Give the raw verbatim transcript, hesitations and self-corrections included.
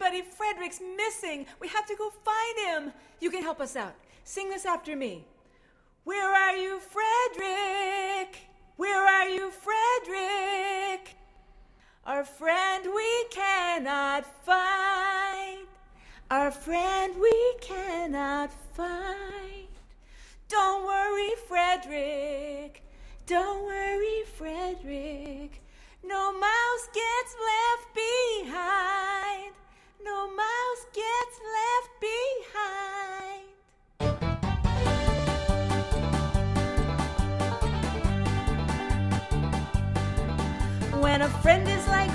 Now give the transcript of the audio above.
buddy Frederick's missing. We have to go find him. You can help us out. Sing this after me. Where are you, Frederick? Where are you, Frederick? Our friend we cannot find. Our friend we cannot find. Don't worry, Frederick. Don't worry, Frederick. No mouse gets left behind. No mouse gets left behind. When a friend is like